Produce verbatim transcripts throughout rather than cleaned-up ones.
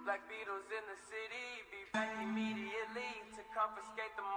Black Beatles in the city, be back immediately to confiscate the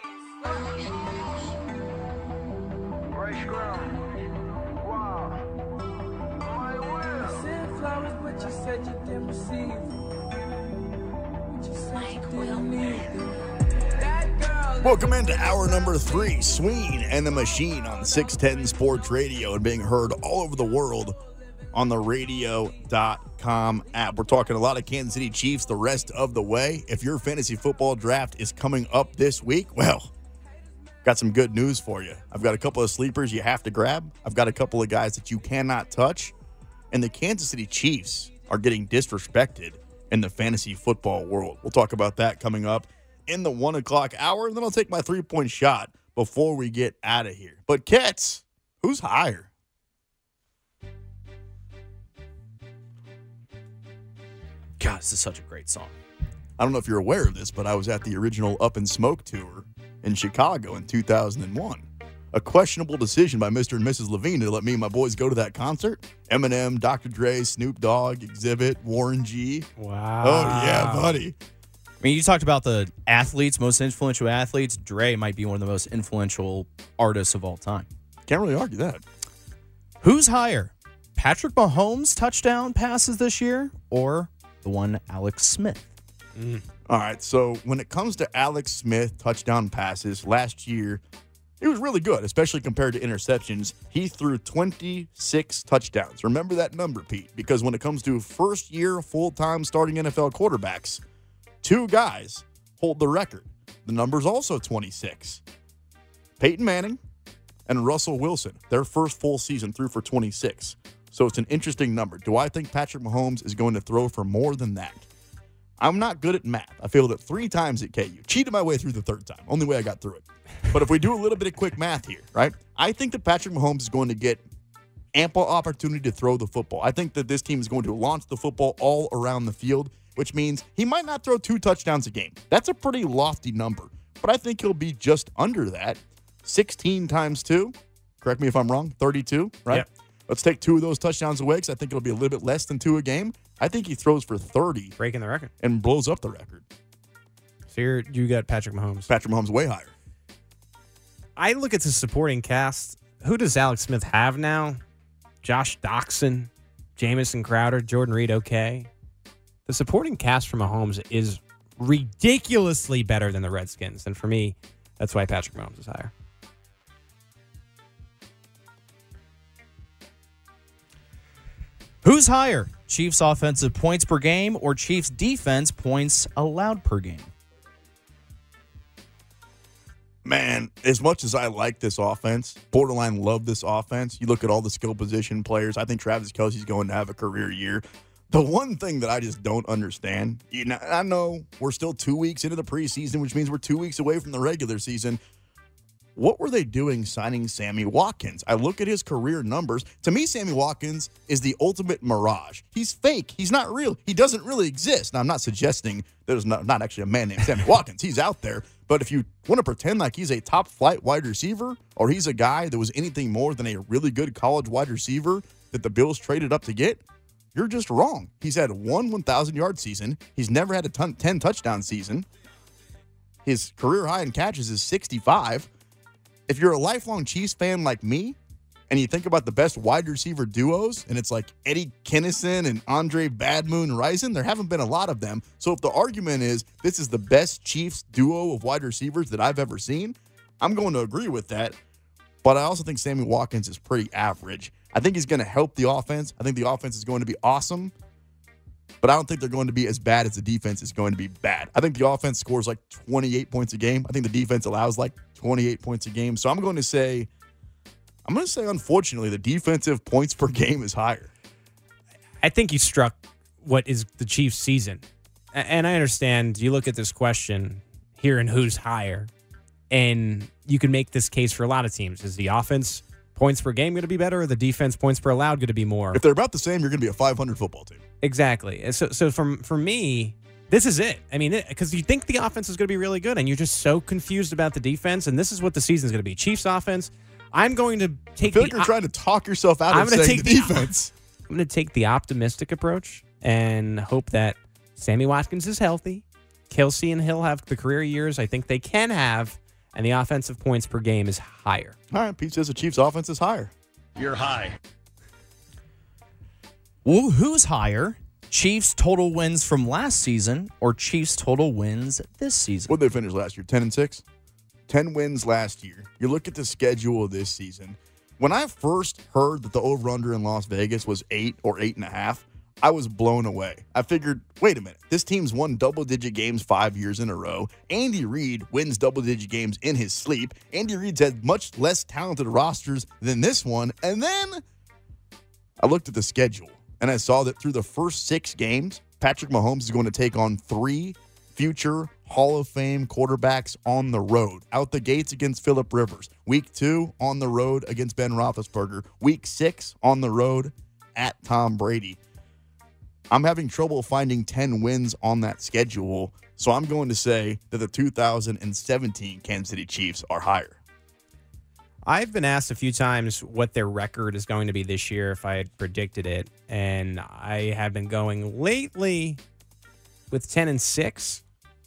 money. Right ground. Wow. My will. Send flowers, but you said you didn't receive. But you said you didn't need them. Welcome into hour number three, Sween and the Machine on six ten Sports Radio and being heard all over the world on the radio dot com app. We're talking a lot of Kansas City Chiefs the rest of the way. If your fantasy football draft is coming up this week, well, got some good news for you. I've got a couple of sleepers you have to grab. I've got a couple of guys that you cannot touch. And the Kansas City Chiefs are getting disrespected in the fantasy football world. We'll talk about that coming up in the one o'clock hour, and then I'll take my three-point shot before we get out of here. But, Kets, who's higher? God, this is such a great song. I don't know if you're aware of this, but I was at the original Up in Smoke tour in Chicago in two thousand one. A questionable decision by Mister and Missus Levine to let me and my boys go to that concert. Eminem, Doctor Dre, Snoop Dogg, Exhibit, Warren G. Wow. Oh, yeah, buddy. I mean, you talked about the athletes, most influential athletes. Dre might be one of the most influential artists of all time. Can't really argue that. Who's higher? Patrick Mahomes' touchdown passes this year or the one Alex Smith? Mm. All right, so when it comes to Alex Smith touchdown passes, last year, he was really good, especially compared to interceptions. He threw twenty-six touchdowns. Remember that number, Pete, because when it comes to first-year, full-time starting N F L quarterbacks, two guys hold the record. The number's also twenty-six. Peyton Manning and Russell Wilson, their first full season threw for twenty-six. So it's an interesting number. Do I think Patrick Mahomes is going to throw for more than that? I'm not good at math. I failed it three times at K U. Cheated my way through the third time. Only way I got through it. But if we do a little bit of quick math here, right? I think that Patrick Mahomes is going to get ample opportunity to throw the football. I think that this team is going to launch the football all around the field, which means he might not throw two touchdowns a game. That's a pretty lofty number. But I think he'll be just under that. sixteen times two. Correct me if I'm wrong. thirty-two, right? Yep. Let's take two of those touchdowns away because I think it'll be a little bit less than two a game. I think he throws for thirty. Breaking the record. And blows up the record. So you're, you got Patrick Mahomes. Patrick Mahomes way higher. I look at the supporting cast. Who does Alex Smith have now? Josh Doxson, Jamison Crowder, Jordan Reed, okay. The supporting cast for Mahomes is ridiculously better than the Redskins. And for me, that's why Patrick Mahomes is higher. Who's higher? Chiefs offensive points per game or Chiefs defense points allowed per game? Man, as much as I like this offense, borderline love this offense, you look at all the skill position players, I think Travis Kelce's going to have a career year. The one thing that I just don't understand, you know, I know we're still two weeks into the preseason, which means we're two weeks away from the regular season. What were they doing signing Sammy Watkins? I look at his career numbers. To me, Sammy Watkins is the ultimate mirage. He's fake. He's not real. He doesn't really exist. Now, I'm not suggesting there's not, not actually a man named Sammy Watkins. He's out there. But if you want to pretend like he's a top-flight wide receiver or he's a guy that was anything more than a really good college wide receiver that the Bills traded up to get, you're just wrong. He's had one one thousand-yard season. He's never had a ton, ten touchdown season. His career high in catches is sixty-five. If you're a lifelong Chiefs fan like me, and you think about the best wide receiver duos, and it's like Eddie Kinnison and Andre Bad Moon Rison, there haven't been a lot of them. So if the argument is this is the best Chiefs duo of wide receivers that I've ever seen, I'm going to agree with that. But I also think Sammy Watkins is pretty average. I think he's going to help the offense. I think the offense is going to be awesome. But I don't think they're going to be as bad as the defense is going to be bad. I think the offense scores like twenty-eight points a game. I think the defense allows like twenty-eight points a game. So I'm going to say, I'm going to say, unfortunately, the defensive points per game is higher. I think you struck what is the Chiefs' season. And I understand you look at this question here and who's higher, and you can make this case for a lot of teams. Is the offense points per game going to be better or the defense points per allowed going to be more? If they're about the same, you're going to be a five hundred football team. Exactly. So, so from for me, this is it. I mean, because you think the offense is going to be really good, and you're just so confused about the defense, and this is what the season is going to be. Chiefs offense. I'm going to take. I feel the, like you're trying to talk yourself out I'm of gonna saying take the the, defense. I'm going to take the optimistic approach and hope that Sammy Watkins is healthy. Kelsey and Hill have the career years I think they can have, and the offensive points per game is higher. All right, Pete says the Chiefs' offense is higher. You're high. Well, who's higher? Chiefs total wins from last season or Chiefs total wins this season? What did they finish last year? ten and six? ten wins last year. You look at the schedule of this season. When I first heard that the over-under in Las Vegas was eight or eight and a half, I was blown away. I figured, wait a minute, this team's won double-digit games five years in a row. Andy Reid wins double-digit games in his sleep. Andy Reid's had much less talented rosters than this one. And then I looked at the schedule, and I saw that through the first six games, Patrick Mahomes is going to take on three future Hall of Fame quarterbacks on the road. Out the gates against Phillip Rivers. Week two, on the road against Ben Roethlisberger. Week six, on the road at Tom Brady. I'm having trouble finding ten wins on that schedule, so I'm going to say that the two thousand seventeen Kansas City Chiefs are higher. I've been asked a few times what their record is going to be this year if I had predicted it, and I have been going lately with ten and six.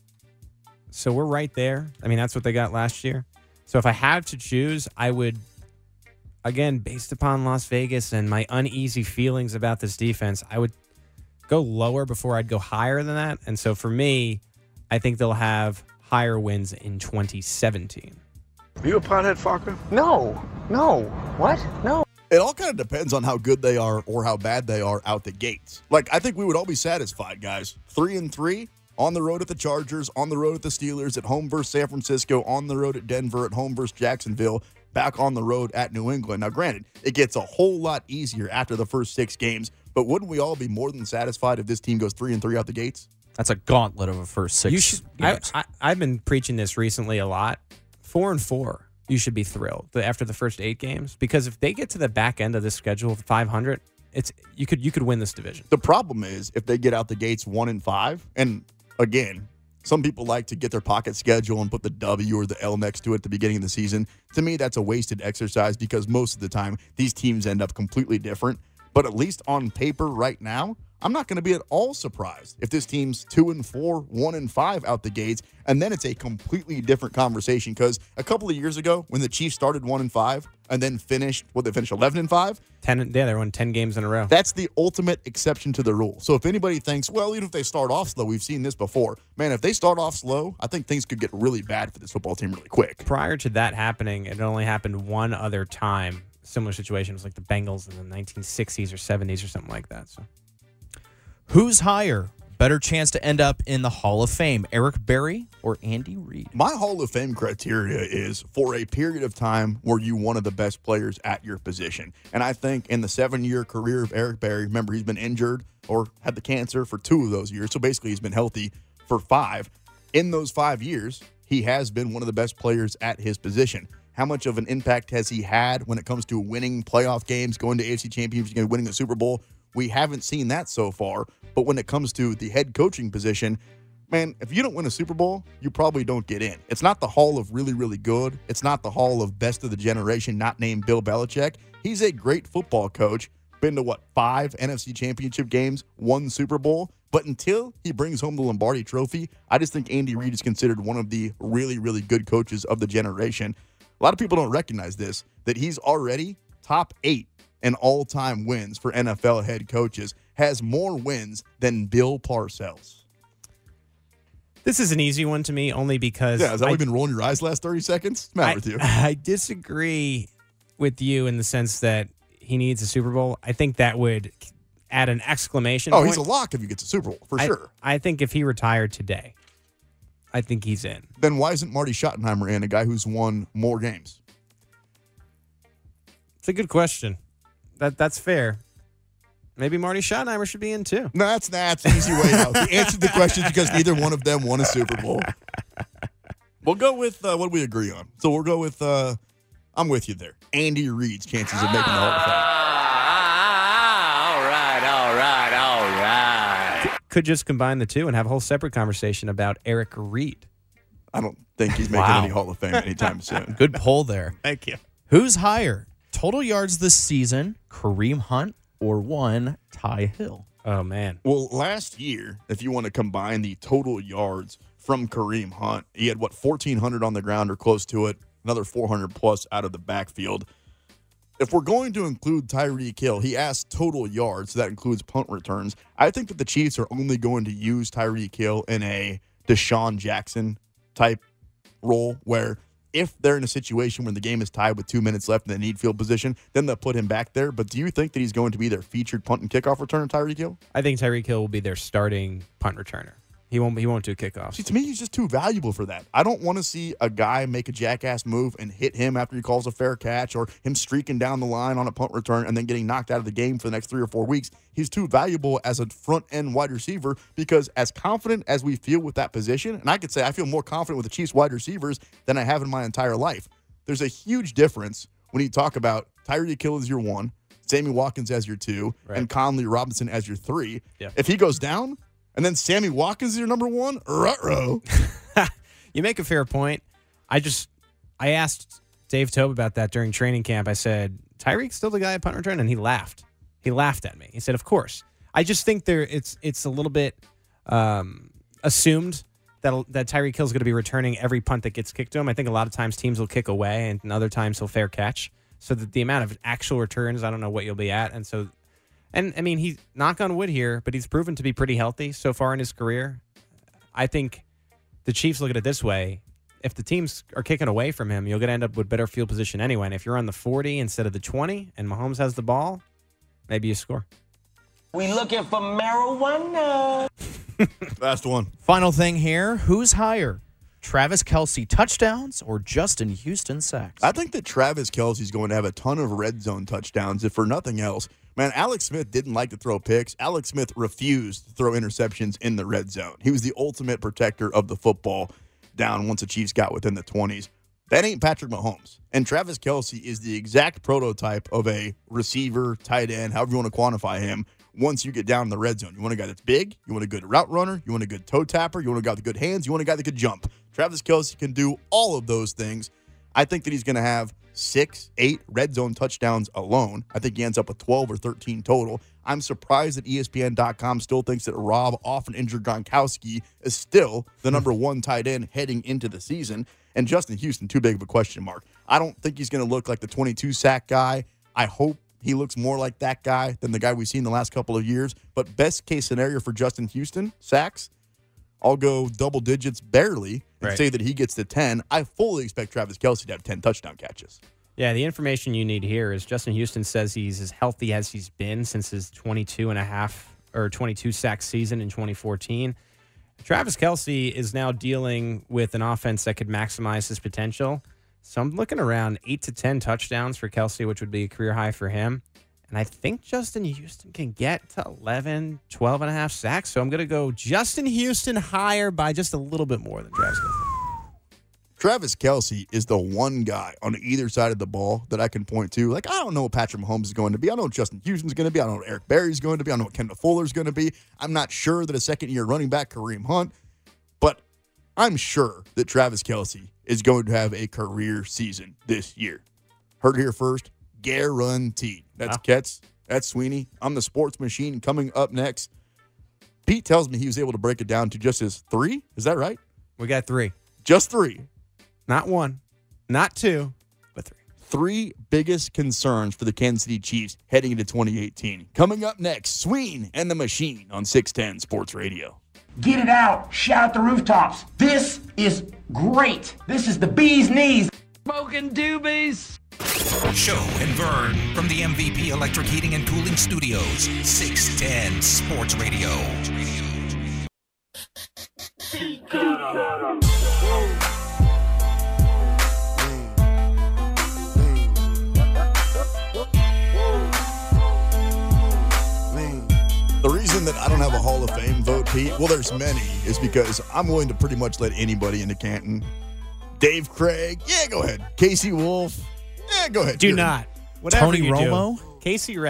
So we're right there. I mean, that's what they got last year. So if I had to choose, I would, again, based upon Las Vegas and my uneasy feelings about this defense, I would go lower before I'd go higher than that. And so for me, I think they'll have higher wins in twenty seventeen. Are you a pothead, Falker? No, no. What? No. It all kind of depends on how good they are or how bad they are out the gates. Like, I think we would all be satisfied, guys. Three and three, on the road at the Chargers, on the road at the Steelers, at home versus San Francisco, on the road at Denver, at home versus Jacksonville, back on the road at New England. Now, granted, it gets a whole lot easier after the first six games, but wouldn't we all be more than satisfied if this team goes three and three out the gates? That's a gauntlet of a first six You should. I, games. I, I've been preaching this recently a lot. Four and four, you should be thrilled after the first eight games, because if they get to the back end of this schedule, five hundred, it's you could you could win this division. The problem is if they get out the gates one and five, and again, some people like to get their pocket schedule and put the W or the L next to it at the beginning of the season. To me, that's a wasted exercise because most of the time these teams end up completely different. But at least on paper right now, I'm not going to be at all surprised if this team's two and four, one and five out the gates, and then it's a completely different conversation. Because a couple of years ago, when the Chiefs started one and five and then finished, what they finished eleven and five, Ten, yeah, they won ten games in a row. that's the ultimate exception to the rule. So if anybody thinks, well, even if they start off slow, we've seen this before. Man, if they start off slow, I think things could get really bad for this football team really quick. Prior to that happening, it only happened one other time. Similar situation was like the Bengals in the nineteen sixties or seventies or something like that. So, Who's higher? Better chance to end up in the Hall of Fame, Eric Berry or Andy Reid? My Hall of Fame criteria is for a period of time where you one of the best players at your position. And I think in the seven-year career of Eric Berry, remember, he's been injured or had the cancer for two of those years. So basically, he's been healthy for five. In those five years, he has been one of the best players at his position. How much of an impact has he had when it comes to winning playoff games, going to A F C Championship game, winning the Super Bowl? We haven't seen that so far. But when it comes to the head coaching position, man, if you don't win a Super Bowl, you probably don't get in. It's not the Hall of really, really good. It's not the Hall of best of the generation, not named Bill Belichick. He's a great football coach. Been to, what, five N F C Championship games, one Super Bowl. But until he brings home the Lombardi Trophy, I just think Andy Reid is considered one of the really, really good coaches of the generation. A lot of people don't recognize this, that he's already top eight in all-time wins for N F L head coaches, has more wins than Bill Parcells. this is an easy one to me only because Yeah, is that I, why you've been rolling your eyes the last thirty seconds? What's the matter I, with you? I disagree with you in the sense that he needs a Super Bowl. I think that would add an exclamation Oh, point. he's a lock if he gets a Super Bowl, for I, sure. I think if he retired today, I think he's in. Then why isn't Marty Schottenheimer in, a guy who's won more games? It's a good question. That That's fair. Maybe Marty Schottenheimer should be in too. No, that's, that's an easy way out. The answer to the question is because neither one of them won a Super Bowl. We'll go with uh, what we agree on. So we'll go with, uh, I'm with you there, Andy Reid's chances of making the Hall of Fame. All right, all right, all right. Could just combine the two and have a whole separate conversation about Eric Reid. I don't think he's making Wow. any Hall of Fame anytime soon. Good poll there. Thank you. Who's higher? Total yards this season, Kareem Hunt or one, Ty Hill? Oh, man. Well, last year, if you want to combine the total yards from Kareem Hunt, he had, what, fourteen hundred on the ground or close to it, another four hundred plus out of the backfield. If we're going to include Tyreek Hill, he asked total yards, so that includes punt returns. I think that the Chiefs are only going to use Tyreek Hill in a Deshaun Jackson type role where if they're in a situation where the game is tied with two minutes left and they need field position, then they'll put him back there. But do you think that he's going to be their featured punt and kickoff returner, Tyreek Hill? I think Tyreek Hill will be their starting punt returner. He won't. He won't do kickoffs. See, to me, he's just too valuable for that. I don't want to see a guy make a jackass move and hit him after he calls a fair catch, or him streaking down the line on a punt return and then getting knocked out of the game for the next three or four weeks. He's too valuable as a front-end wide receiver because as confident as we feel with that position, and I could say I feel more confident with the Chiefs wide receivers than I have in my entire life. There's a huge difference when you talk about Tyreek Hill as your one, Sammy Watkins as your two, right, and Conley Robinson as your three. Yeah. If he goes down, and then Sammy Watkins is your number one? Ruh-roh. You make a fair point. I just, I asked Dave Tobe about that during training camp. I said, Tyreek's still the guy at punt return? And he laughed. He laughed at me. He said, of course. I just think there it's it's a little bit um, assumed that, that Tyreek Hill's going to be returning every punt that gets kicked to him. I think a lot of times teams will kick away, and other times he'll fair catch. So that the amount of actual returns, I don't know what you'll be at. And so... And, I mean, he's knock on wood here, but he's proven to be pretty healthy so far in his career. I think the Chiefs look at it this way. If the teams are kicking away from him, you're going to end up with better field position anyway. And if you're on the forty instead of the twenty and Mahomes has the ball, maybe you score. We looking for marijuana. Last one. Final thing here. Who's higher? Travis Kelce touchdowns or Justin Houston sacks? I think that Travis Kelce's going to have a ton of red zone touchdowns, if for nothing else. Man, Alex Smith didn't like to throw picks. Alex Smith refused to throw interceptions in the red zone. He was the ultimate protector of the football down once the Chiefs got within the twenties. That ain't Patrick Mahomes. And Travis Kelce is the exact prototype of a receiver, tight end, however you want to quantify him, once you get down in the red zone. You want a guy that's big, you want a good route runner, you want a good toe tapper, you want a guy with good hands, you want a guy that could jump. Travis Kelce can do all of those things. I think that he's going to have six, eight red zone touchdowns alone. I think he ends up with twelve or thirteen total. I'm surprised that E S P N dot com still thinks that Rob, often injured Gronkowski, is still the number one tight end heading into the season. And Justin Houston, too big of a question mark. I don't think he's going to look like the twenty-two sack guy. I hope he looks more like that guy than the guy we've seen the last couple of years. But best case scenario for Justin Houston, sacks, I'll go double digits barely and right. say that he gets to ten. I fully expect Travis Kelce to have ten touchdown catches. Yeah, the information you need here is Justin Houston says he's as healthy as he's been since his twenty-two and a half or twenty-two sack season in twenty fourteen. Travis Kelce is now dealing with an offense that could maximize his potential. So I'm looking around eight to ten touchdowns for Kelce, which would be a career high for him. And I think Justin Houston can get to eleven, twelve and a half sacks. So I'm going to go Justin Houston higher by just a little bit more than Travis Kelce. Travis Kelce is the one guy on either side of the ball that I can point to. Like, I don't know what Patrick Mahomes is going to be. I don't know what Justin Houston's going to be. I don't know what Eric Berry's going to be. I don't know what Kendall Fuller's going to be. I'm not sure that a second-year running back, Kareem Hunt, but I'm sure that Travis Kelce is going to have a career season this year. Heard it here first. Guaranteed. That's wow. Ketz. That's Sweeney. I'm the sports machine. Coming up next, Pete tells me he was able to break it down to just his three. Is that right? We got three. Just three. Not one, not two, but three. Three biggest concerns for the Kansas City Chiefs heading into twenty eighteen. Coming up next, Sween and the Machine on six ten Sports Radio. Get it out. Shout at the rooftops. This is great. This is the bee's knees. Smoking doobies. Show and Vern from the M V P Electric Heating and Cooling Studios. six ten Sports Radio. The reason that I don't have a Hall of Fame vote, Pete, well, there's many, is because I'm willing to pretty much let anybody into Canton. Dave Craig, yeah, go ahead. Casey Wolf, yeah, go ahead. Do You're not. Whatever Tony you Romo? do. Casey Rat.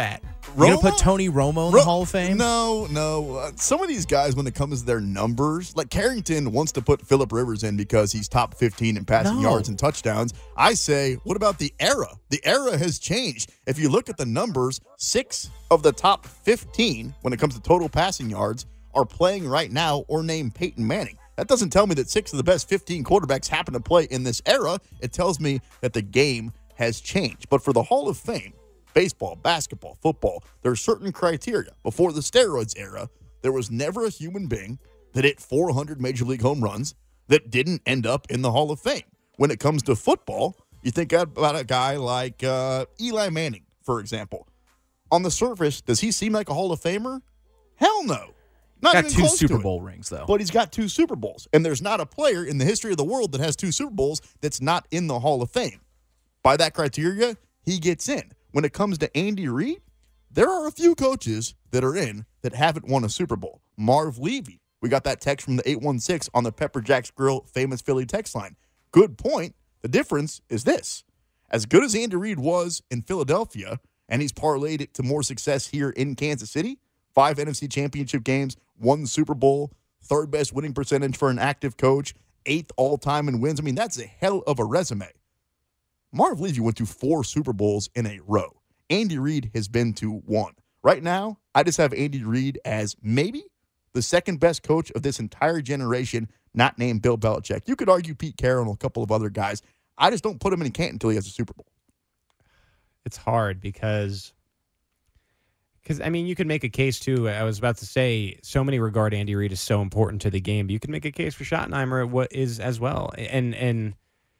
You gonna put Tony Romo in Ro- the Hall of Fame? No, no. Uh, some of these guys, when it comes to their numbers, like Carrington wants to put Phillip Rivers in because he's top fifteen in passing No. yards and touchdowns. I say, what about the era? The era has changed. If you look at the numbers, six of the top fifteen, when it comes to total passing yards, are playing right now or named Peyton Manning. That doesn't tell me that six of the best fifteen quarterbacks happen to play in this era. It tells me that the game has changed. But for the Hall of Fame, baseball, basketball, football, there are certain criteria. Before the steroids era, there was never a human being that hit four hundred Major League home runs that didn't end up in the Hall of Fame. When it comes to football, you think about a guy like uh, Eli Manning, for example. On the surface, does he seem like a Hall of Famer? Hell no. Not Got even two close Super to it. Bowl rings, though. But he's got two Super Bowls. And there's not a player in the history of the world that has two Super Bowls that's not in the Hall of Fame. By that criteria, he gets in. When it comes to Andy Reid, there are a few coaches that are in that haven't won a Super Bowl. Marv Levy. We got that text from the eight one six on the Pepper Jack's Grill famous Philly text line. Good point. The difference is this. As good as Andy Reid was in Philadelphia, and he's parlayed it to more success here in Kansas City, five N F C championship games, one Super Bowl, third best winning percentage for an active coach, eighth all-time in wins. I mean, that's a hell of a resume. Marv Levy went to four Super Bowls in a row. Andy Reid has been to one. Right now, I just have Andy Reid as maybe the second best coach of this entire generation, not named Bill Belichick. You could argue Pete Carroll and a couple of other guys. I just don't put him in Canton until he has a Super Bowl. It's hard because, because I mean, you could make a case, too. I was about to say, so many regard Andy Reid as so important to the game. But you could make a case for Schottenheimer what is as well. And, and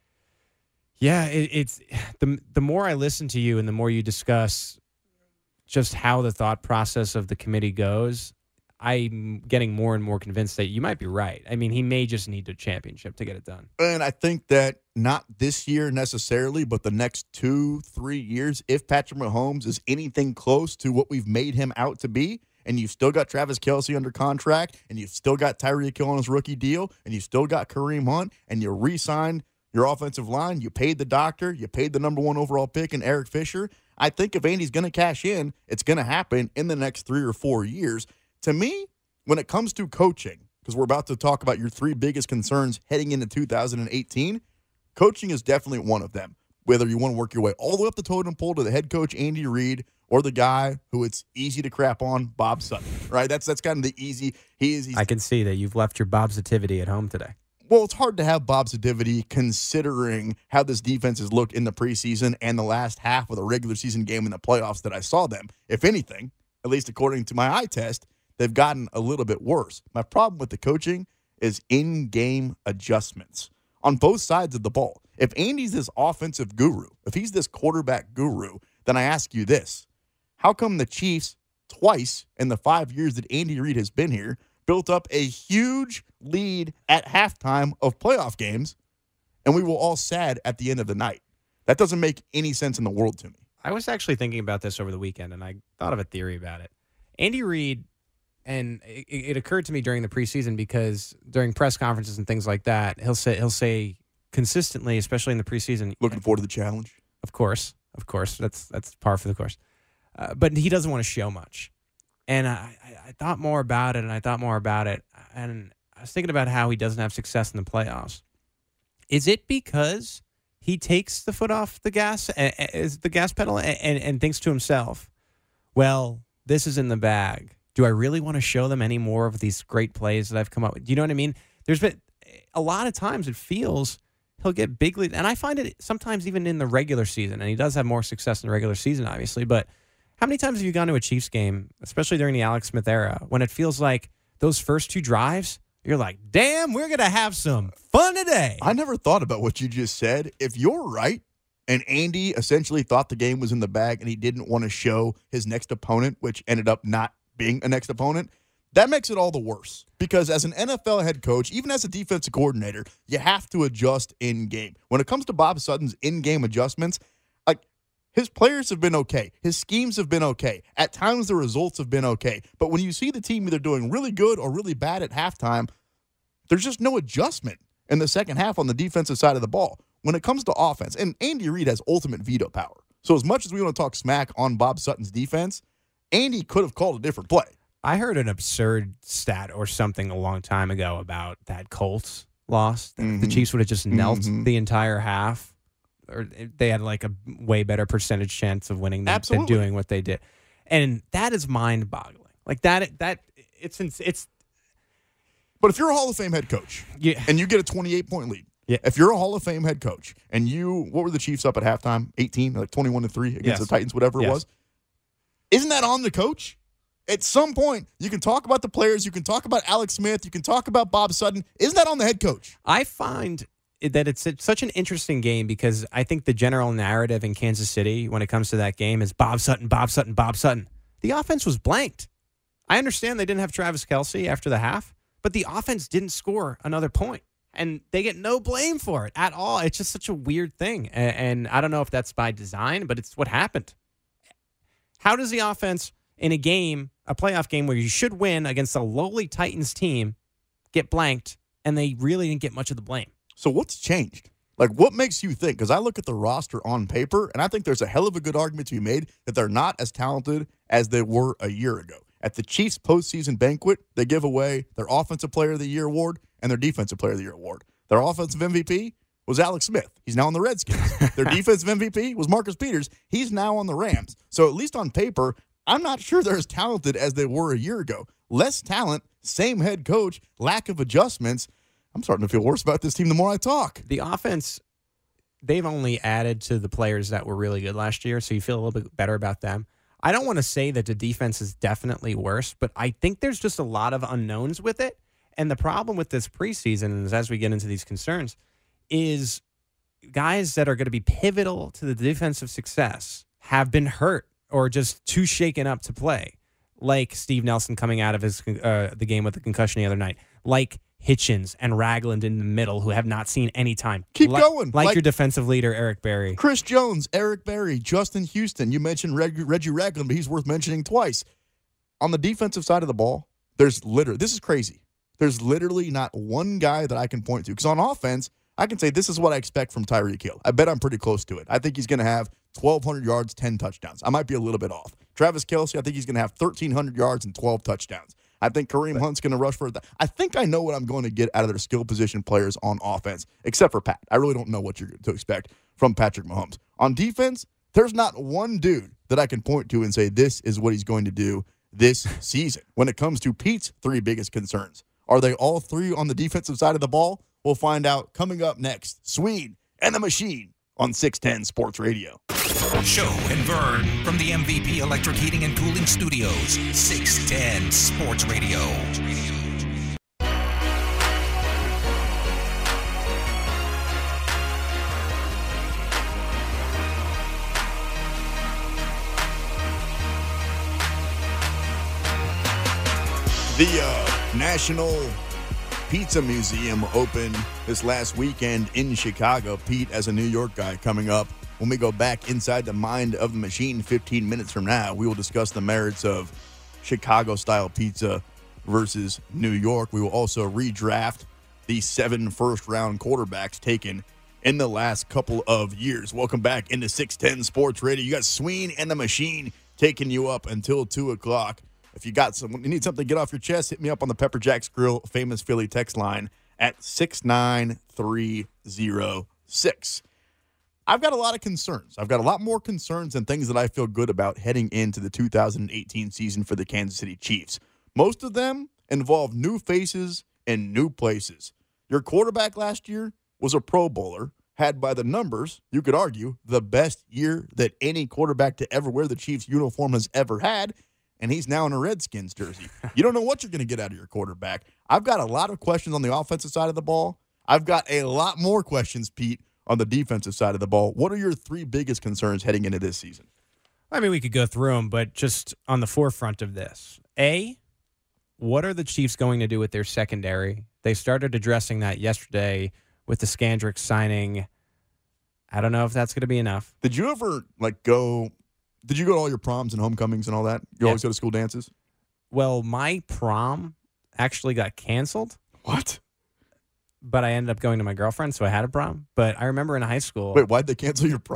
yeah, it, it's the the more I listen to you and the more you discuss just how the thought process of the committee goes, I'm getting more and more convinced that you might be right. I mean, he may just need a championship to get it done. And I think that not this year necessarily, but the next two, three years, if Patrick Mahomes is anything close to what we've made him out to be, and you've still got Travis Kelce under contract, and you've still got Tyreek Hill on his rookie deal, and you've still got Kareem Hunt, and you re-signed your offensive line, you paid the doctor, you paid the number one overall pick in Eric Fisher. I think if Andy's going to cash in, it's going to happen in the next three or four years. To me, when it comes to coaching, because we're about to talk about your three biggest concerns heading into two thousand eighteen, coaching is definitely one of them. Whether you want to work your way all the way up the totem pole to the head coach, Andy Reid, or the guy who it's easy to crap on, Bob Sutton, right? That's that's kind of the easy. He is. He's, I can see that you've left your Bobsativity at home today. Well, it's hard to have Bob Sadivity considering how this defense has looked in the preseason and the last half of the regular season game in the playoffs that I saw them. If anything, at least according to my eye test, they've gotten a little bit worse. My problem with the coaching is in-game adjustments on both sides of the ball. If Andy's this offensive guru, if he's this quarterback guru, then I ask you this. How come the Chiefs twice in the five years that Andy Reid has been here built up a huge lead at halftime of playoff games, and we were all sad at the end of the night? That doesn't make any sense in the world to me. I was actually thinking about this over the weekend, and I thought of a theory about it. Andy Reid, and it, it occurred to me during the preseason because during press conferences and things like that, he'll say he'll say consistently, especially in the preseason, Looking forward to the challenge. Of course, of course, that's that's par for the course. Uh, but he doesn't want to show much. And I, I, I thought more about it, and I thought more about it, and I was thinking about how he doesn't have success in the playoffs. Is it because he takes the foot off the gas, is the gas pedal, and, and, and thinks to himself, well, this is in the bag. Do I really want to show them any more of these great plays that I've come up with? Do you know what I mean? There's been a lot of times it feels he'll get big leads, and I find it sometimes even in the regular season, and he does have more success in the regular season, obviously, but how many times have you gone to a Chiefs game, especially during the Alex Smith era, when it feels like those first two drives, you're like, damn, we're going to have some fun today. I never thought about what you just said. If you're right, and Andy essentially thought the game was in the bag and he didn't want to show his next opponent, which ended up not being a next opponent, that makes it all the worse. Because as an N F L head coach, even as a defensive coordinator, you have to adjust in-game. When it comes to Bob Sutton's in-game adjustments, like, his players have been okay. His schemes have been okay. At times, the results have been okay. But when you see the team either doing really good or really bad at halftime, there's just no adjustment in the second half on the defensive side of the ball. When it comes to offense, and Andy Reid has ultimate veto power. So as much as we want to talk smack on Bob Sutton's defense, Andy could have called a different play. I heard an absurd stat or something a long time ago about that Colts loss. Mm-hmm. The Chiefs would have just knelt mm-hmm. the entire half, or they had like a way better percentage chance of winning than, than doing what they did. And that is mind-boggling. Like that, that it's it's. But if you're a Hall of Fame head coach, yeah. and you get a twenty-eight point lead, yeah. if you're a Hall of Fame head coach, and you, what were the Chiefs up at halftime? eighteen, like twenty-one to three against yes. the Titans, whatever yes. it was. Isn't that on the coach? At some point, you can talk about the players, you can talk about Alex Smith, you can talk about Bob Sutton. Isn't that on the head coach? I find that it's such an interesting game because I think the general narrative in Kansas City when it comes to that game is Bob Sutton, Bob Sutton, Bob Sutton. The offense was blanked. I understand they didn't have Travis Kelce after the half, but the offense didn't score another point, and they get no blame for it at all. It's just such a weird thing, and, and I don't know if that's by design, but it's what happened. How does the offense in a game, a playoff game where you should win against a lowly Titans team, get blanked, and they really didn't get much of the blame? So what's changed? Like, what makes you think? Because I look at the roster on paper, and I think there's a hell of a good argument to be made that they're not as talented as they were a year ago. At the Chiefs postseason banquet, they give away their Offensive Player of the Year award and their Defensive Player of the Year award. Their offensive M V P was Alex Smith. He's now on the Redskins. Their defensive M V P was Marcus Peters. He's now on the Rams. So at least on paper, I'm not sure they're as talented as they were a year ago. Less talent, same head coach, lack of adjustments. I'm starting to feel worse about this team the more I talk. The offense, they've only added to the players that were really good last year, so you feel a little bit better about them. I don't want to say that the defense is definitely worse, but I think there's just a lot of unknowns with it. And the problem with this preseason, is as we get into these concerns, is guys that are going to be pivotal to the defensive success have been hurt or just too shaken up to play, like Steve Nelson coming out of his uh, the game with the concussion the other night, like Hitchens and Ragland in the middle, who have not seen any time. Keep like, going. Like, like your defensive leader, Eric Berry. Chris Jones, Eric Berry, Justin Houston. You mentioned Reg- Reggie Ragland, but he's worth mentioning twice. On the defensive side of the ball, there's literally, this is crazy. There's literally not one guy that I can point to. Because on offense, I can say this is what I expect from Tyreek Hill. I bet I'm pretty close to it. I think he's going to have twelve hundred yards, ten touchdowns. I might be a little bit off. Travis Kelce, I think he's going to have thirteen hundred yards and twelve touchdowns. I think Kareem Hunt's going to rush for that. I think I know what I'm going to get out of their skill position players on offense, except for Pat. I really don't know what you're to expect from Patrick Mahomes. On defense, there's not one dude that I can point to and say this is what he's going to do this season. When it comes to Pete's three biggest concerns, are they all three on the defensive side of the ball? We'll find out coming up next. Swede and the Machine on six ten Sports Radio. Show and Vern from the M V P Electric Heating and Cooling Studios, six ten Sports Radio. The uh, National Pizza Museum opened this last weekend in Chicago. Pete, as a New York guy, coming up. When we go back inside the mind of the machine fifteen minutes from now, we will discuss the merits of Chicago-style pizza versus New York. We will also redraft the seven first-round quarterbacks taken in the last couple of years. Welcome back into six ten Sports Radio. You got Sween and the Machine taking you up until two o'clock. If you got some, you need something to get off your chest, hit me up on the Pepper Jack's Grill Famous Philly text line at six nine three zero six. I've got a lot of concerns. I've got a lot more concerns than things that I feel good about heading into the two thousand eighteen season for the Kansas City Chiefs. Most of them involve new faces and new places. Your quarterback last year was a Pro Bowler, had by the numbers, you could argue, the best year that any quarterback to ever wear the Chiefs uniform has ever had, and he's now in a Redskins jersey. You don't know what you're going to get out of your quarterback. I've got a lot of questions on the offensive side of the ball. I've got a lot more questions, Pete, on the defensive side of the ball. What are your three biggest concerns heading into this season? I mean, we could go through them, but just on the forefront of this. A, what are the Chiefs going to do with their secondary? They started addressing that yesterday with the Scandrick signing. I don't know if that's going to be enough. Did you ever, like, go... Did you go to all your proms and homecomings and all that? You Yeah. always go to school dances? Well, my prom actually got canceled. What? But I ended up going to my girlfriend, so I had a prom. But I remember in high school. Wait, why'd they cancel your prom?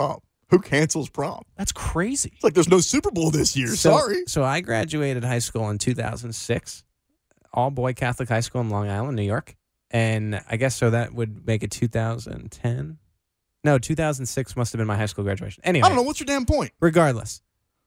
Who cancels prom? That's crazy. It's like there's no Super Bowl this year. So, Sorry. So I graduated high school in two thousand six, all boy Catholic high school in Long Island, New York. And I guess so that would make it two thousand ten. No, two thousand six must have been my high school graduation. Anyway. I don't know. What's your damn point? Regardless,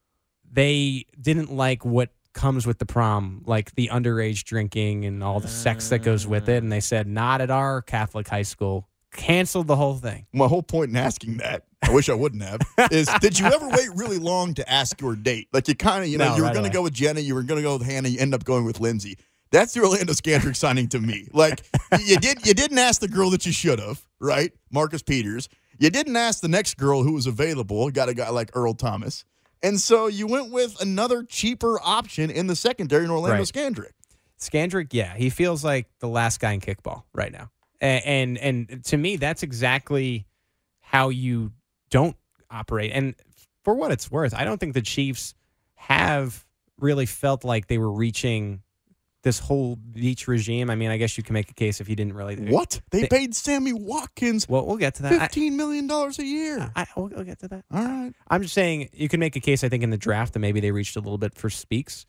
they didn't like what comes with the prom, like the underage drinking and all the sex that goes with it. And they said, not at our Catholic high school. Canceled the whole thing. My whole point in asking that, I wish I wouldn't have, is did you ever wait really long to ask your date? Like you kind of, you know, No, you were right going to away. go with Jenna, you were going to go with Hannah, you end up going with Lindsay. That's the Orlando Scandrick signing to me. Like you did, you didn't ask the girl that you should have, right? Marcus Peters. You didn't ask the next girl who was available. Got a guy like Earl Thomas, and so you went with another cheaper option in the secondary in Orlando Right. Scandrick. Scandrick, yeah, he feels like the last guy in kickball right now. And, and and to me, that's exactly how you don't operate. And for what it's worth, I don't think the Chiefs have really felt like they were reaching this whole Veach regime. I mean, I guess you can make a case if you didn't really. What? They, They- paid Sammy Watkins Well, we'll get to that. I- fifteen million dollars a year. I, we'll, we'll get to that. All right. I'm just saying you can make a case, I think, in the draft that maybe they reached a little bit for Speaks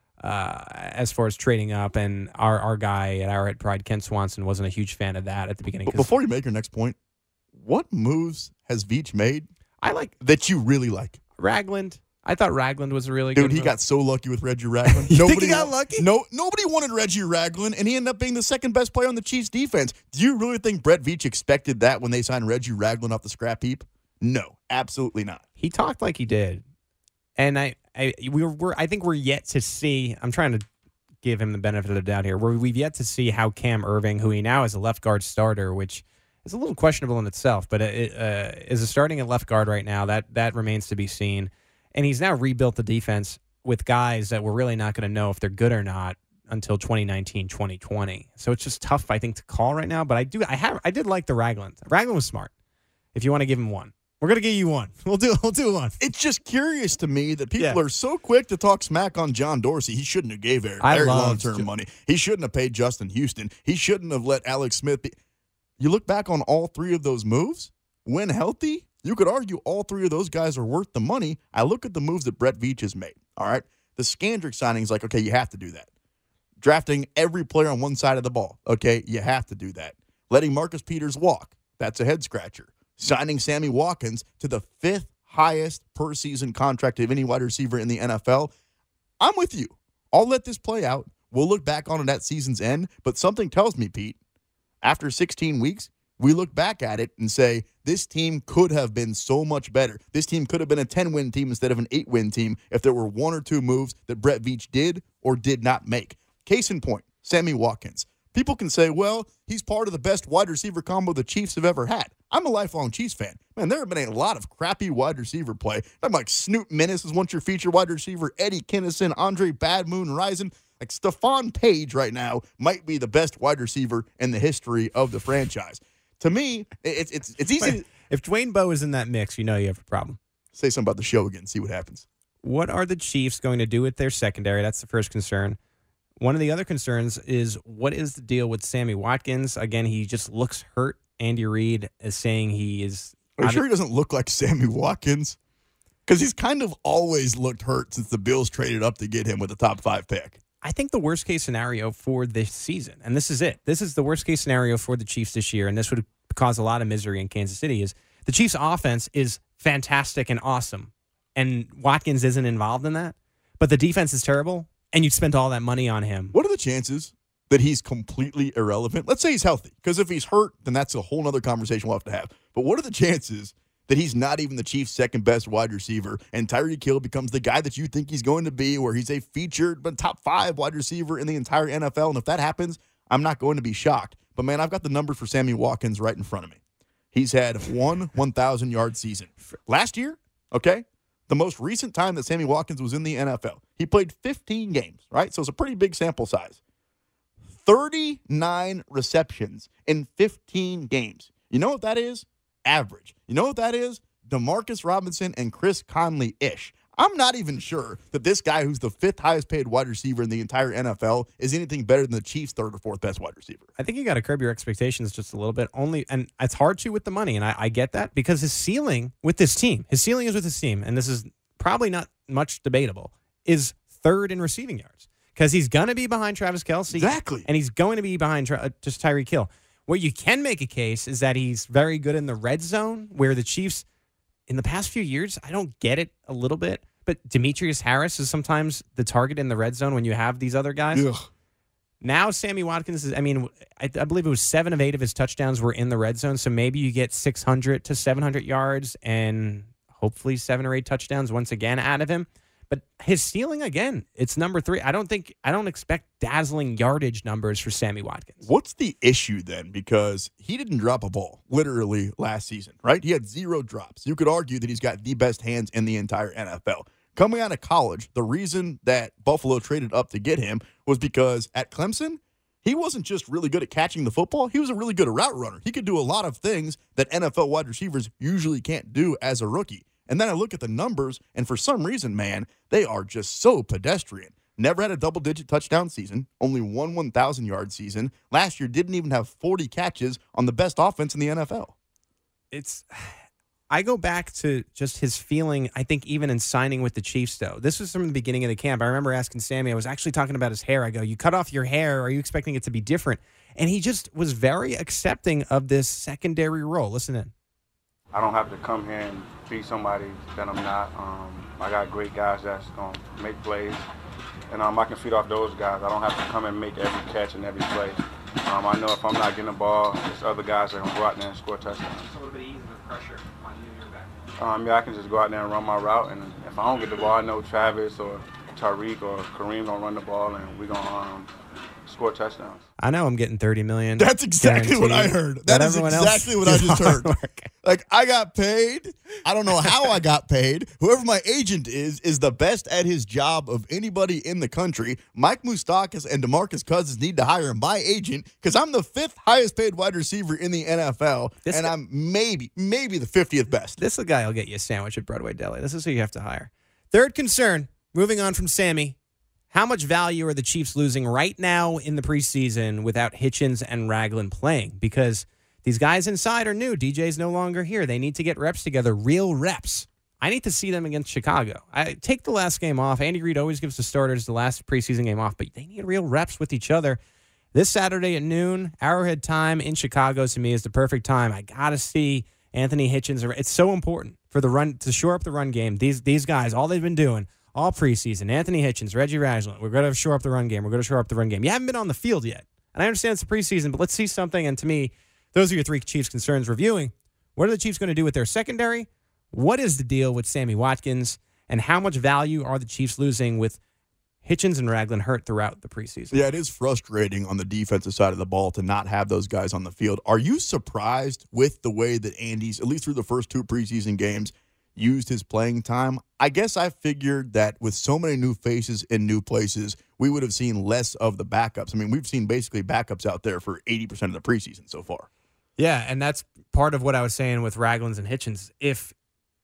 uh, as far as trading up. And our, our guy at our at Pride, Ken Swanson, wasn't a huge fan of that at the beginning. But 'cause before you make your next point, what moves has Veach made I like that you really like? Ragland. I thought Ragland was a really Dude, good he move. got so lucky with Reggie Ragland. You think he got wa- lucky? No, nobody wanted Reggie Ragland, and he ended up being the second best player on the Chiefs defense. Do you really think Brett Veach expected that when they signed Reggie Ragland off the scrap heap? No, absolutely not. He talked like he did, and I, I we were, we're, I think we're yet to see. I'm trying to give him the benefit of the doubt here. Where we've yet to see how Cam Irving, who he now is a left guard starter, which is a little questionable in itself, but it uh, is a starting at left guard right now. That that remains to be seen. And he's now rebuilt the defense with guys that we're really not going to know if they're good or not until twenty nineteen, twenty twenty. So it's just tough, I think, to call right now. But I do, I have, I did like the Ragland. Ragland was smart. If you want to give him one, we're going to give you one. We'll do, we'll do one. It's just curious to me that people Yeah. are so quick to talk smack on John Dorsey. He shouldn't have gave Eric, I Eric loved long-term Jo- money. He shouldn't have paid Justin Houston. He shouldn't have let Alex Smith be. You look back on all three of those moves, when healthy, you could argue all three of those guys are worth the money. I look at the moves that Brett Veach has made, all right? The Scandrick signing is like, okay, you have to do that. Drafting every player on one side of the ball, okay, you have to do that. Letting Marcus Peters walk, that's a head-scratcher. Signing Sammy Watkins to the fifth highest per-season contract of any wide receiver in the N F L, I'm with you. I'll let this play out. We'll look back on it at season's end, but something tells me, Pete, after sixteen weeks, we look back at it and say, this team could have been so much better. This team could have been a ten-win team instead of an eight-win team if there were one or two moves that Brett Veach did or did not make. Case in point, Sammy Watkins. People can say, well, he's part of the best wide receiver combo the Chiefs have ever had. I'm a lifelong Chiefs fan. Man, there have been a lot of crappy wide receiver play. I'm like Snoop Menace is once your featured wide receiver, Eddie Kinnison, Andre Badmoon Rison. Like Stephon Page right now might be the best wide receiver in the history of the franchise. To me, it's it's it's easy to If Dwayne Bowe is in that mix, you know you have a problem. say something about the show again, see what happens. What are the Chiefs going to do with their secondary? That's the first concern. One of the other concerns is what is the deal with Sammy Watkins? Again, he just looks hurt. Andy Reid is saying he is. Are you sure he doesn't look like Sammy Watkins? Because he's kind of always looked hurt since the Bills traded up to get him with a top five pick. I think the worst case scenario for this season, and this is it. This is the worst case scenario for the Chiefs this year, and this would cause a lot of misery in Kansas City, is the Chiefs' offense is fantastic and awesome, and Watkins isn't involved in that, but the defense is terrible, and you spent all that money on him. What are the chances that he's completely irrelevant? Let's say he's healthy, because if he's hurt, then that's a whole other conversation we'll have to have. But what are the chances that he's not even the Chiefs' second-best wide receiver, and Tyreek Hill becomes the guy that you think he's going to be, where he's a featured but top five wide receiver in the entire N F L? And if that happens, I'm not going to be shocked. But, man, I've got the numbers for Sammy Watkins right in front of me. He's had one one thousand-yard season. Last year, okay, the most recent time that Sammy Watkins was in the N F L, he played fifteen games, right? So it's a pretty big sample size. thirty-nine receptions in fifteen games. You know what that is? Average. You know what that is? DeMarcus Robinson and Chris Conley-ish. I'm not even sure that this guy who's the fifth highest paid wide receiver in the entire N F L is anything better than the Chiefs' third or fourth best wide receiver. I think you got to curb your expectations just a little bit. Only, and it's hard to with the money, and I, I get that because his ceiling with this team, his ceiling is with his team, and this is probably not much debatable, is third in receiving yards because he's going to be behind Travis Kelce. Exactly. And he's going to be behind uh, just Tyreek Hill. What you can make a case is that he's very good in the red zone where the Chiefs, in the past few years, I don't get it a little bit, but Demetrius Harris is sometimes the target in the red zone when you have these other guys. Ugh. Now Sammy Watkins is, I mean, I, I believe it was seven of eight of his touchdowns were in the red zone, so maybe you get six hundred to seven hundred yards and hopefully seven or eight touchdowns once again out of him. But his ceiling, again, it's number three. I don't think, I don't expect dazzling yardage numbers for Sammy Watkins. What's the issue then? Because he didn't drop a ball, literally, last season, right? He had zero drops. You could argue that he's got the best hands in the entire N F L. Coming out of college, the reason that Buffalo traded up to get him was because at Clemson, he wasn't just really good at catching the football. He was a really good route runner. He could do a lot of things that N F L wide receivers usually can't do as a rookie. And then I look at the numbers, and for some reason, man, they are just so pedestrian. Never had a double-digit touchdown season, only one one thousand-yard season. Last year didn't even have forty catches on the best offense in the N F L. It's, I go back to just his feeling, I think even in signing with the Chiefs, though. This was from the beginning of the camp. I remember asking Sammy, I was actually talking about his hair. I go, you cut off your hair, are you expecting it to be different? And he just was very accepting of this secondary role. Listen in. I don't have to come here and be somebody that I'm not. Um, I got great guys that's going to make plays, and um, I can feed off those guys. I don't have to come and make every catch and every play. Um, I know if I'm not getting the ball, there's other guys that are going to go out there and score touchdowns. It's a little bit easier with pressure on you and your back. Um, yeah, I can just go out there and run my route, and if I don't get the ball, I know Travis or Tyreek or Kareem going to run the ball, and we're going to um, score touchdowns. I know I'm getting thirty million dollars. That's exactly what I heard. That is exactly what I just heard. Like, I got paid. I don't know how I got paid. Whoever my agent is, is the best at his job of anybody in the country. Mike Moustakas and DeMarcus Cousins need to hire my agent because I'm the fifth highest paid wide receiver in the N F L, this and guy, I'm maybe, maybe the fiftieth best. This is the guy who'll get you a sandwich at Broadway Deli. This is who you have to hire. Third concern, moving on from Sammy. How much value are the Chiefs losing right now in the preseason without Hitchens and Ragland playing? Because these guys inside are new. D J's no longer here. They need to get reps together, real reps. I need to see them against Chicago. I take the last game off. Andy Reid always gives the starters the last preseason game off, but they need real reps with each other. This Saturday at noon, Arrowhead time in Chicago, to me, is the perfect time. I got to see Anthony Hitchens. It's so important for the run to shore up the run game. These, these guys, all they've been doing all preseason, Anthony Hitchens, Reggie Ragland, we're going to shore up the run game. We're going to shore up the run game. You haven't been on the field yet. And I understand it's the preseason, but let's see something. And to me, those are your three Chiefs concerns reviewing. What are the Chiefs going to do with their secondary? What is the deal with Sammy Watkins? And how much value are the Chiefs losing with Hitchens and Ragland hurt throughout the preseason? Yeah, it is frustrating on the defensive side of the ball to not have those guys on the field. Are you surprised with the way that Andy's, at least through the first two preseason games, used his playing time? I guess I figured that with so many new faces in new places, we would have seen less of the backups. I mean, we've seen basically backups out there for eighty percent of the preseason so far. Yeah, and that's part of what I was saying with Raglands and Hitchens. If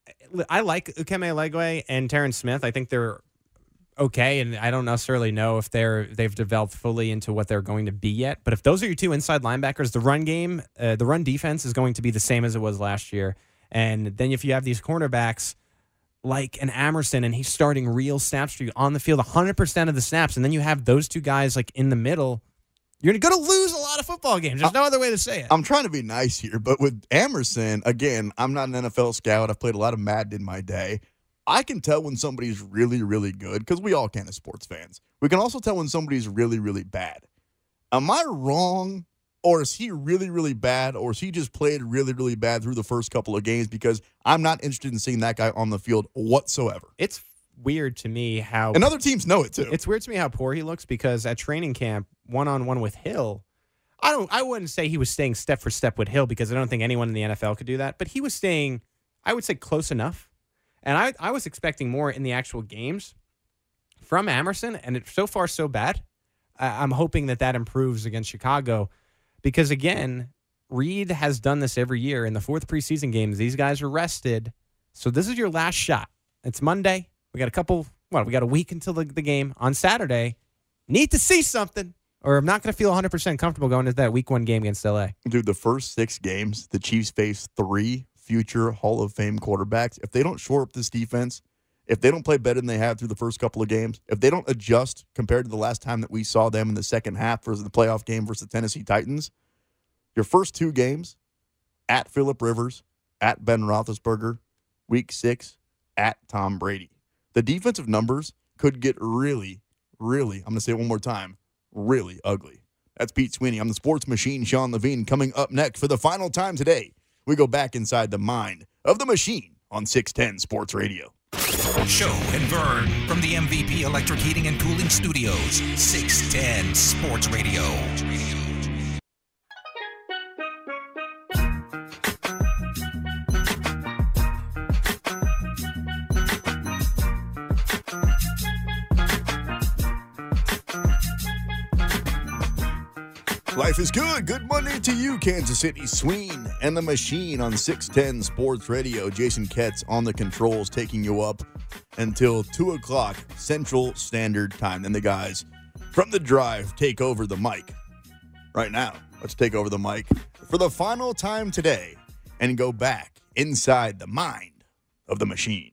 I like Ukeme Elegwe and Terrence Smith, I think they're okay, and I don't necessarily know if they're they've developed fully into what they're going to be yet. But if those are your two inside linebackers, the run game, uh, the run defense is going to be the same as it was last year. And then if you have these cornerbacks like an Amerson and he's starting real snaps for you on the field, one hundred percent of the snaps, and then you have those two guys like in the middle, you're going to lose a lot of football games. There's no other way to say it. I'm trying to be nice here, but with Amerson, again, I'm not an N F L scout. I've played a lot of Madden in my day. I can tell when somebody's really, really good because we all can as sports fans. We can also tell when somebody's really, really bad. Am I wrong? Or is he really, really bad? Or is he just played really, really bad through the first couple of games? Because I'm not interested in seeing that guy on the field whatsoever. It's weird to me how... And other teams know it, too. It's weird to me how poor he looks because at training camp, one-on-one with Hill, I don't. I wouldn't say he was staying step for step with Hill because I don't think anyone in the N F L could do that. But he was staying, I would say, close enough. And I, I was expecting more in the actual games from Amerson, and it's so far so bad. I, I'm hoping that that improves against Chicago. Because, again, Reid has done this every year. In the fourth preseason games, these guys are rested. So this is your last shot. It's Monday. We got a couple, what, we got a week until the, the game on Saturday. Need to see something, or I'm not going to feel one hundred percent comfortable going into that week one game against L A. Dude, the first six games, the Chiefs face three future Hall of Fame quarterbacks. If they don't shore up this defense, if they don't play better than they have through the first couple of games, if they don't adjust compared to the last time that we saw them in the second half versus the playoff game versus the Tennessee Titans, your first two games, at Phillip Rivers, at Ben Roethlisberger, week six, at Tom Brady. The defensive numbers could get really, really, I'm going to say it one more time, really ugly. That's Pete Sweeney. I'm the sports machine, Sean Levine. Coming up next for the final time today, we go back inside the mind of the machine on six ten Sports Radio. Show and Vern from the M V P Electric Heating and Cooling Studios, six ten Sports Radio. Life is good. Good Monday to you, Kansas City. Sween and the Machine on six ten Sports Radio. Jason Ketz on the controls, taking you up until two o'clock Central Standard Time. Then the guys from the drive take over the mic. Right now, let's take over the mic for the final time today and go back inside the mind of the machine.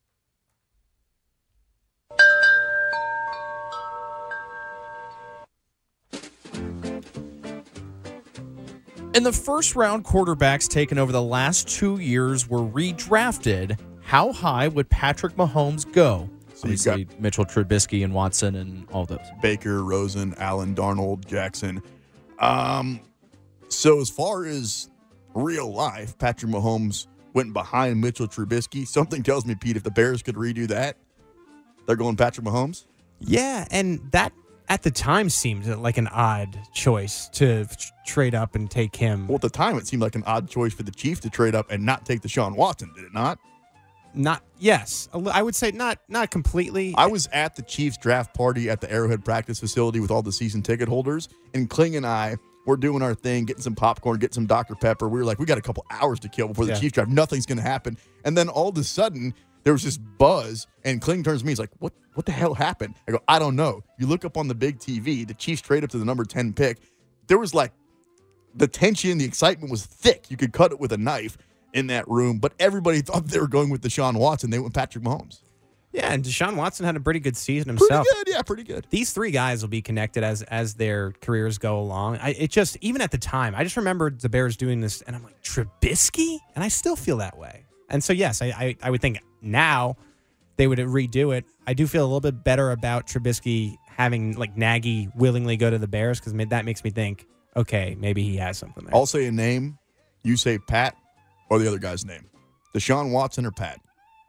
In the first round, quarterbacks taken over the last two years were redrafted. How high would Patrick Mahomes go? So you've Obviously, Mitchell Trubisky and Watson and all those. Baker, Rosen, Allen, Darnold, Jackson. Um, so as far as real life, Patrick Mahomes went behind Mitchell Trubisky. Something tells me, Pete, if the Bears could redo that, they're going Patrick Mahomes? Yeah, and that at the time seemed like an odd choice to f- trade up and take him. Well, at the time, it seemed like an odd choice for the Chiefs to trade up and not take Deshaun Watson, did it not? Not yes, a li- I would say not not completely. I was at the Chiefs draft party at the Arrowhead practice facility with all the season ticket holders, and Kling and I were doing our thing, getting some popcorn, getting some Doctor Pepper. We were like, we got a couple hours to kill before the Yeah. Chiefs draft. Nothing's going to happen. And then all of a sudden, there was this buzz, and Kling turns to me. He's like, what What the hell happened? I go, I don't know. You look up on the big T V, the Chiefs trade up to the number ten pick. There was like, the tension, the excitement was thick. You could cut it with a knife in that room, but everybody thought they were going with Deshaun Watson. They went Patrick Mahomes. Yeah, and Deshaun Watson had a pretty good season himself. Pretty good, yeah, pretty good. These three guys will be connected as as their careers go along. I, it just, even at the time, I just remembered the Bears doing this, and I'm like, Trubisky? And I still feel that way. And so, yes, I, I, I would think now they would redo it. I do feel a little bit better about Trubisky having, like, Nagy willingly go to the Bears, because that makes me think, okay, maybe he has something there. I'll say a name, you say Pat, or the other guy's name. Deshaun Watson or Pat?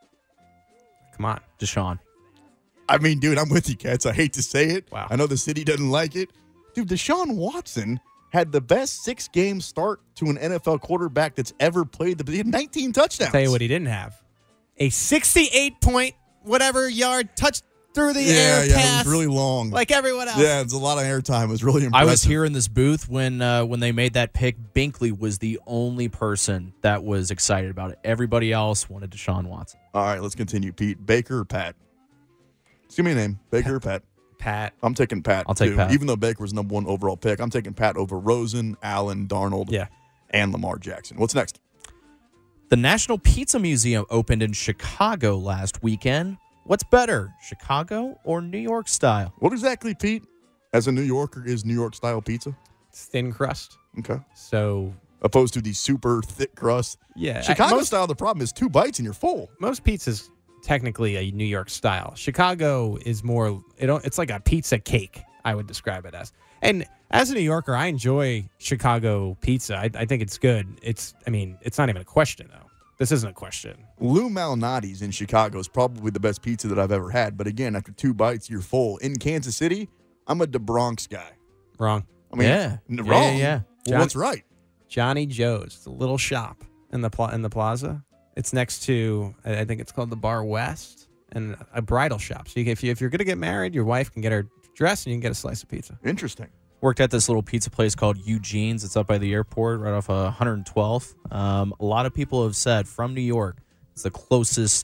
Come on. Deshaun. I mean, dude, I'm with you, Cats. I hate to say it. Wow. I know the city doesn't like it. Dude, Deshaun Watson had the best six-game start to an N F L quarterback that's ever played. The, he had nineteen touchdowns. I'll tell you what he didn't have. A sixty-eight point whatever yard touch through the yeah, air yeah, pass. it was really long. Like everyone else. Yeah, it's a lot of airtime. It was really I impressive. was here in this booth when uh, when they made that pick. Binkley was the only person that was excited about it. Everybody else wanted Deshaun Watson. All right, let's continue. Pete, Baker or Pat? Just give me a name. Baker or Pat? Pat. I'm taking Pat. I'll take too. Pat. Even though Baker was number one overall pick, I'm taking Pat over Rosen, Allen, Darnold, Yeah. and Lamar Jackson. What's next? The National Pizza Museum opened in Chicago last weekend. What's better, Chicago or New York style? What exactly, Pete, as a New Yorker, is New York style pizza? It's thin crust. Okay. So, Opposed to the super thick crust. yeah. Chicago most, style, the problem is two bites and you're full. most pizzas technically a New York style. Chicago is more, it don't, it's like a pizza cake, I would describe it as. And as a New Yorker, I enjoy Chicago pizza. I, I think it's good. It's, I mean, it's not even a question, though. This isn't a question. Lou Malnati's in Chicago is probably the best pizza that I've ever had. But again, after two bites, you're full. In Kansas City, I'm a De Bronx guy. Wrong. I mean, Yeah. n- Yeah, wrong. yeah, yeah. Well, John- what's right? Johnny Joe's. It's a little shop in the pla- in the plaza. It's next to, I I think it's called the Bar West, and a bridal shop. So you can, if, you, if you're going to get married, your wife can get her dress and you can get a slice of pizza. Interesting. Worked at this little pizza place called Eugene's. It's up by the airport, right off uh, one hundred twelfth. Um, a lot of people have said from New York, it's the closest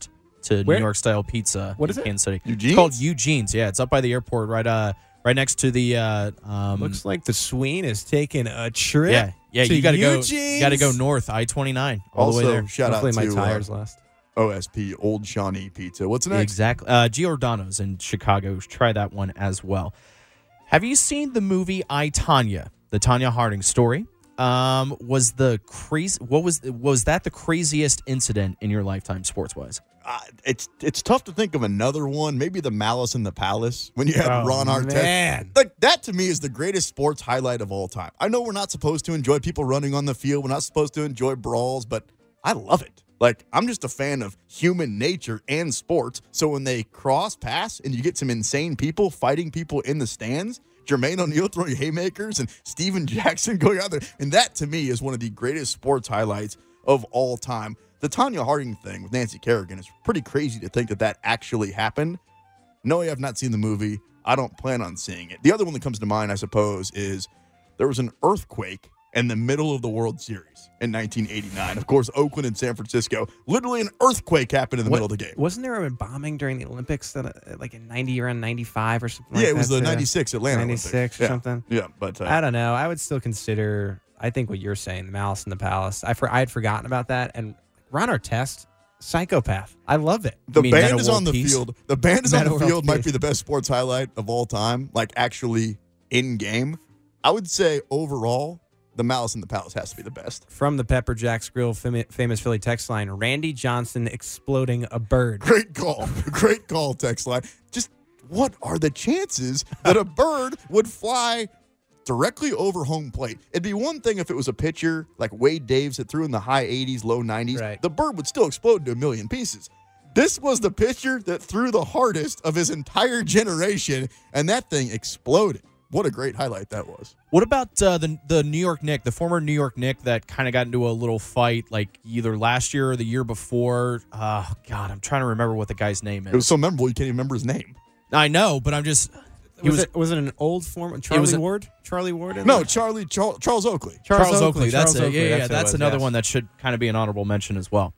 to Where? New York style pizza. What in is it? Kansas City. Eugene's? It's called Eugene's. Yeah, it's up by the airport, right uh right next to the uh um Looks like the Sween is taking a trip. yeah, yeah, to you got to go Eugene's? you got to go north I twenty-nine all also, the way there. shout Hopefully out my to tires uh, last. O S P Old Shawnee Pizza. What's next? Exactly. Uh, Giordano's in Chicago. Try that one as well. Have you seen the movie I, Tonya? The Tonya Harding story. Um, was the crazy? What was was that the craziest incident in your lifetime, sports wise? Uh, it's it's tough to think of another one. Maybe the Malice in the Palace when you had Oh, Ron Artest. man. Like that to me is the greatest sports highlight of all time. I know we're not supposed to enjoy people running on the field. We're not supposed to enjoy brawls, but I love it. Like, I'm just a fan of human nature and sports. So when they cross pass and you get some insane people fighting people in the stands, Jermaine O'Neal throwing haymakers and Steven Jackson going out there. And that, to me, is one of the greatest sports highlights of all time. The Tonya Harding thing with Nancy Kerrigan is pretty crazy to think that that actually happened. No, I have not seen the movie. I don't plan on seeing it. The other one that comes to mind, I suppose, is there was an earthquake in the middle of the World Series in nineteen eighty-nine. Of course, Oakland and San Francisco. Literally an earthquake happened in the What- middle of the game. Wasn't there a bombing during the Olympics that, uh, like in ninety around ninety-five or something? Yeah, like it was that the too? ninety-six Atlanta ninety-six Olympics. or Yeah. something. Yeah, but uh, I don't know. I would still consider. I think what you're saying, the Malice in the Palace. I for I had forgotten about that. And Ron Artest, psychopath. I love it. the mean band Meta is World on the Peace? field. The band is on Meta the World field might Peace. be the best sports highlight of all time, like actually in game. I would say overall, the Malice in the Palace has to be the best. From the Pepper Jack's Grill fam- famous Philly text line, Randy Johnson exploding a bird. Great call. Great call, text line. Just what are the chances that a bird would fly directly over home plate? It'd be one thing if it was a pitcher like Wade Davis that threw in the high eighties, low nineties. Right. The bird would still explode into a million pieces. This was the pitcher that threw the hardest of his entire generation, and that thing exploded. What a great highlight that was. What about uh, the the New York Knick, the former New York Knick that kind of got into a little fight like either last year or the year before? Uh, God, I'm trying to remember what the guy's name is. It was so memorable you can't even remember his name. I know, but I'm just. He Was, was, it was it an old form? Charlie was a- Ward? Charlie Ward? in No, there? Charlie Charles, Charles Oakley. Charles, Oakley. That's Charles it. Oakley, Yeah, yeah, that's that's, what it was, another yes. one that should kind of be an honorable mention as well.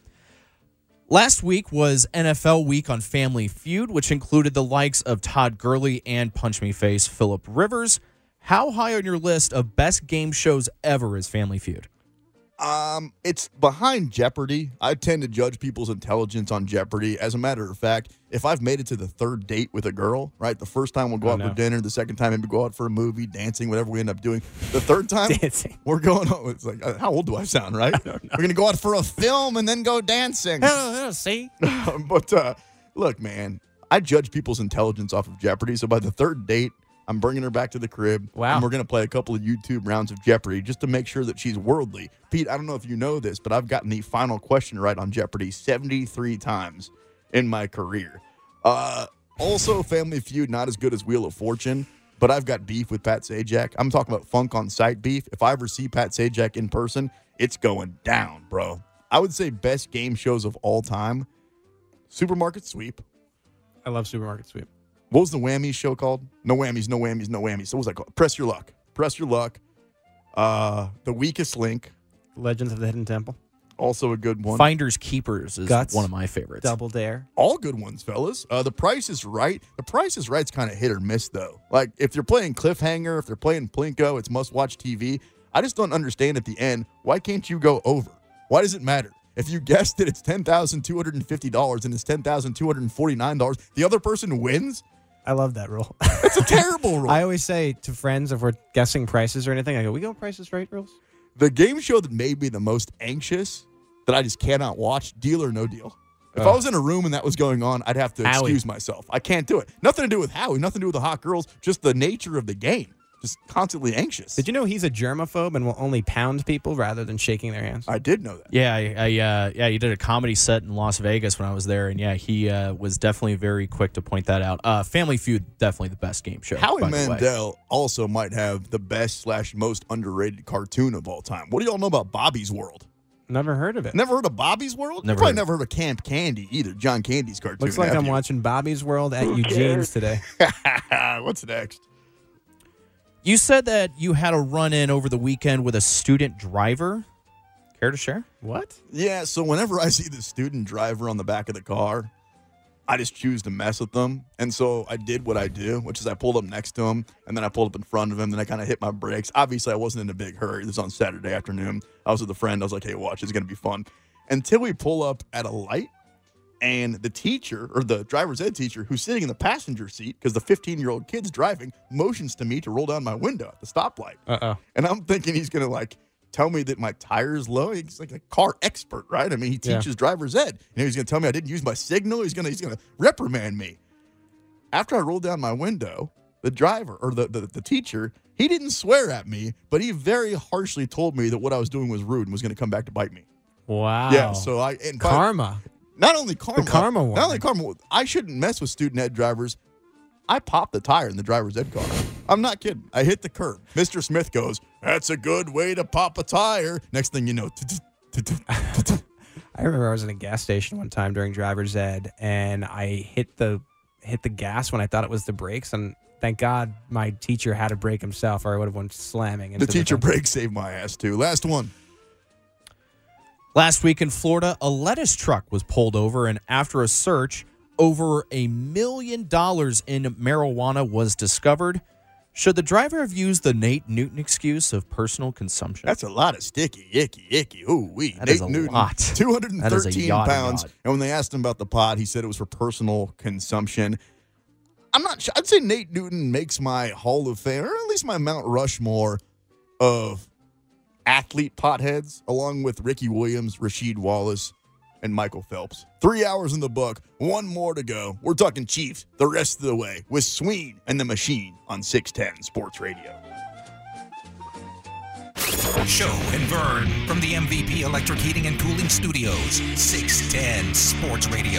Last week was N F L week on Family Feud, which included the likes of Todd Gurley and Punch Me Face Phillip Rivers. How high on your list of best game shows ever is Family Feud? Um, it's behind Jeopardy. I tend to judge people's intelligence on Jeopardy. As a matter of fact, if I've made it to the third date with a girl, right, the first time we'll go Oh, out no. for dinner, the second time maybe go out for a movie, dancing, whatever we end up doing. The third time, Dancing. we're going on. It's like, uh, how old do I sound, right? We're going to go out for a film and then go dancing. Oh, see? but uh, look, man, I judge people's intelligence off of Jeopardy. So by the third date, I'm bringing her back to the crib. Wow. And we're going to play a couple of YouTube rounds of Jeopardy just to make sure that she's worldly. Pete, I don't know if you know this, but I've gotten the final question right on Jeopardy seventy-three times in my career. Uh, also, Family Feud, not as good as Wheel of Fortune, but I've got beef with Pat Sajak. I'm talking about Funk on Site beef. If I ever see Pat Sajak in person, it's going down, bro. I would say best game shows of all time, Supermarket Sweep. I love Supermarket Sweep. What was the whammies show called? No whammies, no whammies, no whammies. So what was that called? Press Your Luck. Press Your Luck. Uh, The Weakest Link. Legends of the Hidden Temple. Also a good one. Finders Keepers is Guts. one of my favorites. Double Dare. All good ones, fellas. Uh, the Price is Right. The Price is Right's kind of hit or miss, though. Like, if you're playing Cliffhanger, if they're playing Plinko, it's must-watch T V. I just don't understand at the end, why can't you go over? Why does it matter? If you guessed that it's ten thousand two hundred fifty dollars and it's ten thousand two hundred forty-nine dollars, the other person wins? I love that rule. It's a terrible rule. I always say to friends if we're guessing prices or anything, I go, we go prices right rules? The game show that made me the most anxious that I just cannot watch, Deal or No Deal. If Ugh. I was in a room and that was going on, I'd have to Howie. excuse myself. I can't do it. Nothing to do with Howie, nothing to do with the hot girls, just the nature of the game. Just constantly anxious. Did you know he's a germaphobe and will only pound people rather than shaking their hands? I did know that. Yeah, I, I uh, yeah, he did a comedy set in Las Vegas when I was there, and yeah, he uh, was definitely very quick to point that out. Uh, Family Feud, definitely the best game show. Howie by the way. Mandel also might have the best slash most underrated cartoon of all time. What do y'all know about Bobby's World? Never heard of it. Never heard of Bobby's World? Never you probably heard. never heard of Camp Candy either. John Candy's cartoon. Looks like have I'm you? watching Bobby's World at Eugene's today. What's next? You said that you had a run-in over the weekend with a student driver. Care to share? What? Yeah, so whenever I see the student driver on the back of the car, I just choose to mess with them. And so I did what I do, which is I pulled up next to him, and then I pulled up in front of him, then I kind of hit my brakes. Obviously, I wasn't in a big hurry. This was on Saturday afternoon. I was with a friend. I was like, hey, watch, it's going to be fun. Until we pull up at a light, and the teacher, or the driver's ed teacher, who's sitting in the passenger seat, because the fifteen-year-old kid's driving, motions to me to roll down my window at the stoplight. Uh-oh. And I'm thinking he's going to, like, tell me that my tire is low. He's like a car expert, right? I mean, he teaches Yeah. driver's ed. And he's going to tell me I didn't use my signal. He's going to he's going to reprimand me. After I rolled down my window, the driver, or the, the, the teacher, he didn't swear at me, but he very harshly told me that what I was doing was rude and was going to come back to bite me. Wow. Yeah, so I... And Karma. Not only karma. The karma one. Not only karma. I shouldn't mess with student ed drivers. I popped the tire in the driver's ed car. I'm not kidding. I hit the curb. Mister Smith goes, that's a good way to pop a tire. Next thing you know. I remember I was in a gas station one time during driver's ed, and I hit the hit the gas when I thought it was the brakes, and thank God my teacher had to brake himself, or I would have went slamming into The teacher thing. brake saved my ass, too. Last one. Last week in Florida, a lettuce truck was pulled over, and after a search, over a million dollars in marijuana was discovered. Should the driver have used the Nate Newton excuse of personal consumption? That's a lot of sticky, icky, icky. Ooh, wee. That Nate is a Newton, lot. two hundred thirteen That is a yada pounds. yada. And when they asked him about the pot, he said it was for personal consumption. I'm not sure. I'd say Nate Newton makes my Hall of Fame, or at least my Mount Rushmore of athlete potheads, along with Ricky Williams, Rasheed Wallace, and Michael Phelps. Three hours in the book, one more to go. We're talking Chiefs the rest of the way with Sween and the Machine on six ten Sports Radio. Show and Vern from the M V P Electric Heating and Cooling Studios, six ten Sports Radio.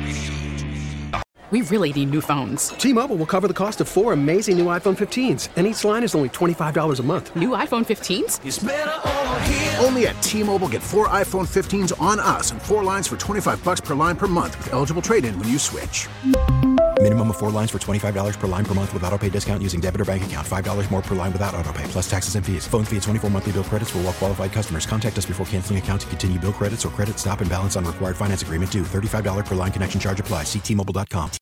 We really need new phones. T-Mobile will cover the cost of four amazing new iPhone fifteens, and each line is only twenty-five dollars a month. New iPhone fifteens? It's better over here. Only at T-Mobile, get four iPhone fifteens on us and four lines for twenty-five bucks per line per month with eligible trade-in when you switch. Minimum of four lines for twenty-five dollars per line per month with autopay discount using debit or bank account. five dollars more per line without autopay, plus taxes and fees. Phone fee at twenty-four monthly bill credits for well-qualified customers. Contact us before canceling account to continue bill credits or credit stop and balance on required finance agreement due. thirty-five dollars per line connection charge applies. See T Mobile dot com.